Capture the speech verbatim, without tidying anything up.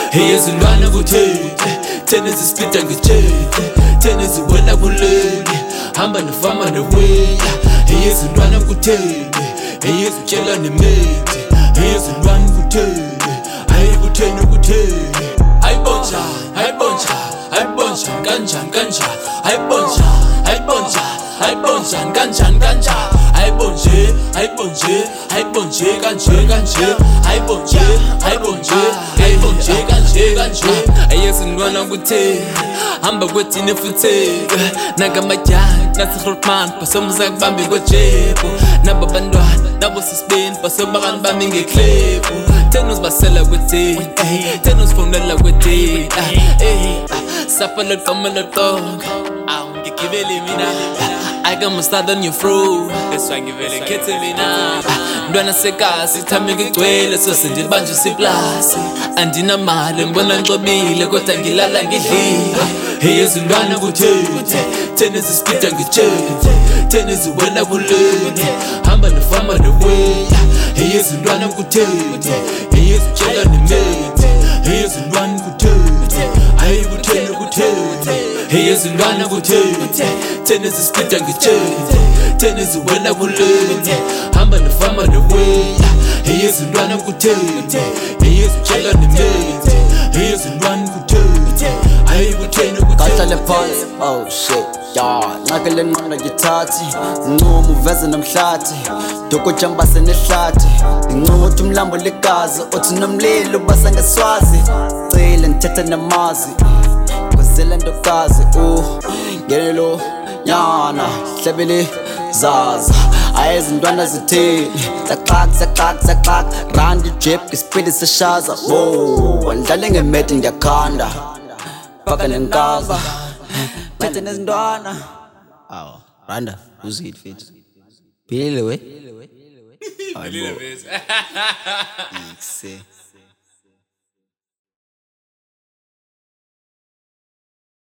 Hey izilwana kutheni thena zisipita ngitshele thena ziwela kuleli hamba nefama newela hey izilwana kutheni hey izitshela nemithi hey izilwana kutheni hayi kutheni kutheni ayibonja ayibonja ayibonja kanjani kanjani ayibonja ayibonja ayibonja kanjani kanjani ayibonje ayibonje ayibonje kanje kanje ayibonje ayibonje ayibonje kanje kanje ayezindwana kutheni hamba kwethini futhi nakamajani nasirotman basomuza kubambe kwejebo nababantwana nabo sisibeni basobakani bami ngeklebu thena uzibasela kwethini thena uzifonela kwethini sapa lot fama lot tonga awungigibeli mina I got my start on your fruit. That's why I'm giving kids to me now. Ndwana sekasi thami ngigcwele so sendibanje siplasi andina mali ngibona ngicobile kodwa ngilala ngidlile hey izilwana kutheni thena zisipita ngitshele thena ziwela kuleli hamba nefama newela hey izilwana kutheni hey izitshela nemithi hey izilwana kutheni hayi kutheni kutheni hey izilwana kutheni thena zisipita ngitshele thena ziwela kuleli hamba nefama newela hey izilwana kutheni hey izitshela nemithi hey izilwana kutheni hayi kutheni Kahlale phansi oh shit yeah nqakele nqona ngithathi nqoma uveze nomhlathi dokojamba senehlathi nqoma uthi umlambo legazi uthi nomlilo basa ngeswazi cile ngithetha namazi kozela ntokazi uh ngelelo nyana hlebele zaza ayezindwana zitheni zaxak zaxak zaxak randi drip ngesipili seshaza oh andlale ngemete ngiyakhanda Paka nenkava Phethe nezindwana Aw Randa uzid fit Philile we Philile bese